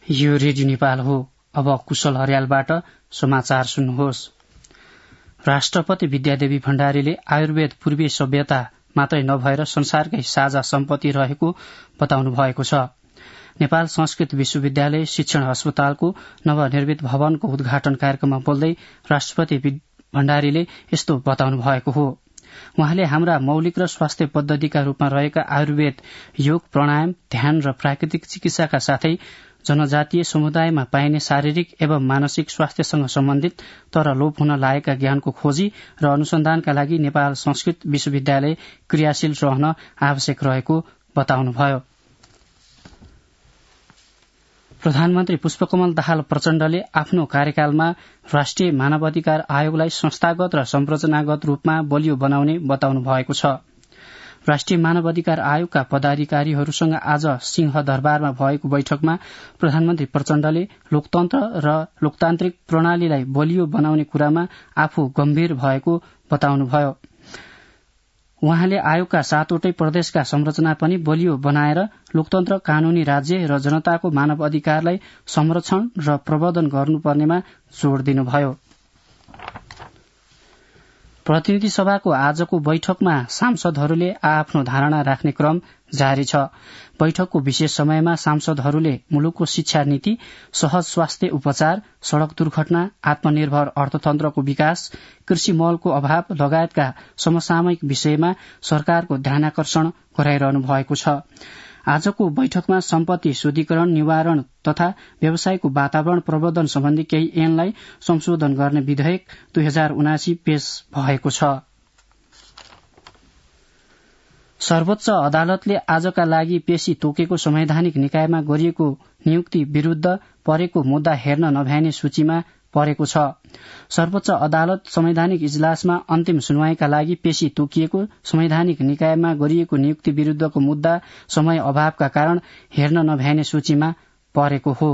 यो रेडियो नेपाल हो। अब कुशल हरियालबाट समाचार सुन्नुहोस्। राष्ट्रपति विद्यादेवी भण्डारीले आयुर्वेद पूर्वीय सभ्यता मात्रै नभएर संसारकै साझा सम्पत्ति रहेको बताउनु भएको छ। नेपाल संस्कृत विश्वविद्यालय शिक्षण अस्पतालको नवनिर्मित भवनको उद्घाटन कार्यक्रममा बोल्दै राष्ट्रपति भण्डारीले यस्तो बताउनु भएको हो। उहाँले हाम्रा मौलिक र स्वास्थ्य पद्धतिका रूपमा रहेका आयुर्वेद, योग, प्राणायाम, ध्यान र प्राकृतिक चिकित्साका साथै जनजातीय समुदायमा पाइने शारीरिक एवं मानसिक स्वास्थ्यसँग सम्बन्धित तर लोप हुन लागेका ज्ञानको खोजी र अनुसन्धानका लागि नेपाल संस्कृत विश्वविद्यालय क्रियाशील रहन आवश्यक रहेको बताउनुभयो। प्रधानमन्त्री पुष्पकमल दाहाल प्रचण्डले आफ्नो कार्यकालमा राष्ट्रिय मानवाधिकार आयोगलाई संस्थागत र संरचनागत रूपमा बलियो बनाउने बताउनु भएको छ। राष्ट्रिय मानवाधिकार आयोगका पदाधिकारीहरूसँग आज सिंहदरबारमा भएको बैठकमा प्रधानमन्त्री प्रचण्डले लोकतन्त्र र लोकतान्त्रिक प्रणालीलाई बलियो बनाउने कुरामा आफू गम्भीर भएको बताउनुभयो। उहाँले आयोगका 7वटै प्रदेशका संरचना पनि बलियो बनाएर लोकतन्त्र, कानूनी राज्य र जनताको मानव अधिकारलाई संरक्षण र प्रवर्धन गर्नुपर्नेमा जोड़ दिनुभयो। प्रतिनिधि सभाको आजको बैठकमा सांसदहरूले आफ्नो धारणा राख्ने क्रम जारी छ। बैठकको विशेष समयमा सांसदहरूले मुलुकको शिक्षा नीति, सहज स्वास्थ्य उपचार, सड़क दुर्घटना, आत्मनिर्भर अर्थतन्त्रको विकास, कृषि मलको अभाव लगायतका समसामयिक विषयमा सरकारको ध्यानाकर्षण गराइरहनु भएको छ। आजको बैठकमा सम्पत्ति शुद्धिकरण, निवारण तथा व्यवसायको वातावरण प्रवर्धन सम्बन्धी केही ऐनलाई संशोधन गर्ने विधेयक 2079 पेश भएको छ। सर्वोच्च अदालतले आजका लागि पेशी तोकेको संवैधानिक निकायमा गरिएको नियुक्ति विरूद्ध परेको मुद्दा हेर्न नभ्याइने सूचीमा परेको छ। सर्वोच्च अदालत संवैधानिक इजलासमा अन्तिम सुनवाईका लागि पेशी तोकिएको संवैधानिक निकायमा गरिएको नियुक्ति विरूद्धको मुद्दा समय अभावका कारण हेर्न नभ्याइने सूचीमा परेको हो।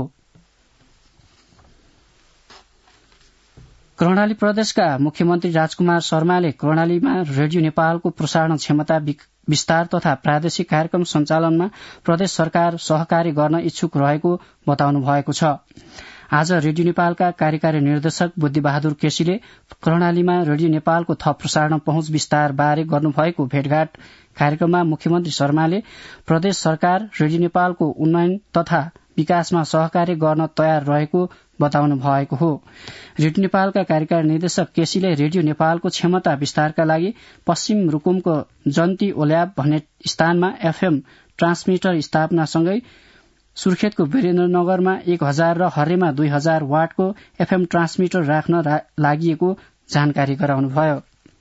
कर्णाली प्रदेशका मुख्यमन्त्री राजकुमार शर्माले कर्णालीमा रेडियो नेपालको प्रसारण क्षमता विस्तार तथा प्रादेशिक कार्यक्रम सञ्चालनमा प्रदेश सरकार सहकारी गर्न इच्छुक रहेको बताउनु भएको छ। आज रेडियो नेपालका कार्यकारी निर्देशक बुद्धिबहादुर केसीले कर्णालीमा रेडियो नेपालको थप प्रसारण पहुँच विस्तार बारे गर्नुभएको भेटघाट कार्यक्रममा मुख्यमन्त्री शर्माले प्रदेश सरकार रेडियो नेपालको उन्नयन तथा विकासमा सहकार्य गर्न तयार रहेको बताउनु भएको हो। रेडियो नेपालका कार्यकारी निर्देशक केसीले रेडियो नेपालको क्षमता विस्तारका लागि पश्चिम रुकुमको जन्ती ओल्याब भन्ने स्थानमा एफएम ट्रान्समिटर स्थापनासँगै सुर्खेतको वीरेन्द्रनगरमा 1000 र हर्रेमा 2000 वाटको एफएम ट्रान्समिटर राख्न लागि जानकारी गराउनुभयो।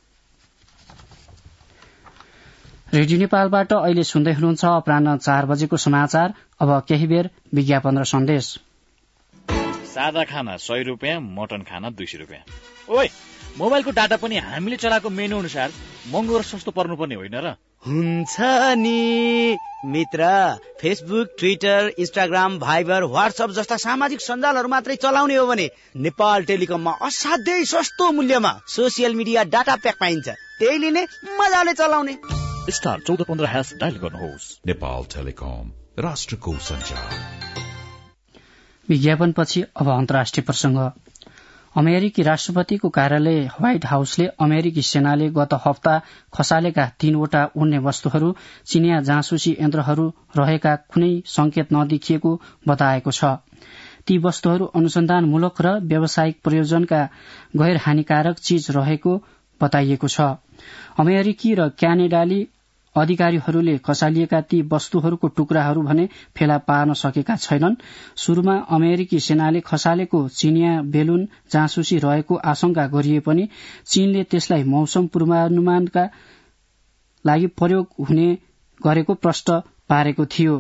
रेडियो नेपालबाट अहिले सुन्दै हुनुहुन्छ अपराह्न 4 बजेको समाचार। अब केही बेर विज्ञापन र सन्देश। सादा खाना 100 रुपियाँ, मटन खाना 200 रुपियाँ। ओइ, मोबाइलको डाटा पनि हामीले चलाएको मेनु अनुसार महँगो र सस्तो पर्नुपर्ने होइन र? हुन्छ नि मित्र, Facebook, Twitter, Instagram, Viber, WhatsApp जस्ता सामाजिक सञ्जालहरू मात्रै चलाउने हो भने नेपाल टेलिकममा असाध्यै सस्तो मूल्यमा सोसियल मिडिया डाटा प्याक पाइन्छ। त्यही लिने, मजाले चलाउने। स्टार 1415# डायल गर्नुहोस्। नेपाल टेलिकम, राष्ट्रको सञ्चार। विज्ञापनपछि अब अन्तर्राष्ट्रिय प्रसंग। अमेरिकी राष्ट्रपतिको कार्यालय व्हाइट हाउसले अमेरिकी सेनाले गत हप्ता खसालेका 3वटा उड्ने वस्तुहरू चिनिया जाँसुसी यन्त्रहरू रहेका कुनै संकेत नदेखिएको बताएको छ। ती वस्तुहरू अनुसन्धानमूलक र व्यावसायिक प्रयोजनका गैर हानिकारक चीज रहेको बताइएको छ। अमेरिकी र क्यानेडाली अधिकारीहरूले खसालिएका ती वस्तुहरूको टुक्राहरू भने फेला पार्न सकेका छैनन्। शुरूमा अमेरिकी सेनाले खसालेको चिनिया बेलुन जाँसुसी रहेको आशंका गरिए पनि चीनले त्यसलाई मौसम पूर्वानुमानका लागि प्रयोग हुने गरेको प्रश्न पारेको थियो।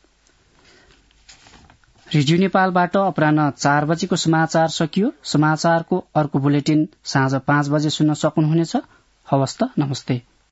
रेडियो नेपालबाट अपराह्न 4 बजेको समाचार सकियो। समाचारको अर्को बुलेटिन साँझ 5 बजे सुन्न सक्नुहुनेछ। हवस् त, नमस्ते।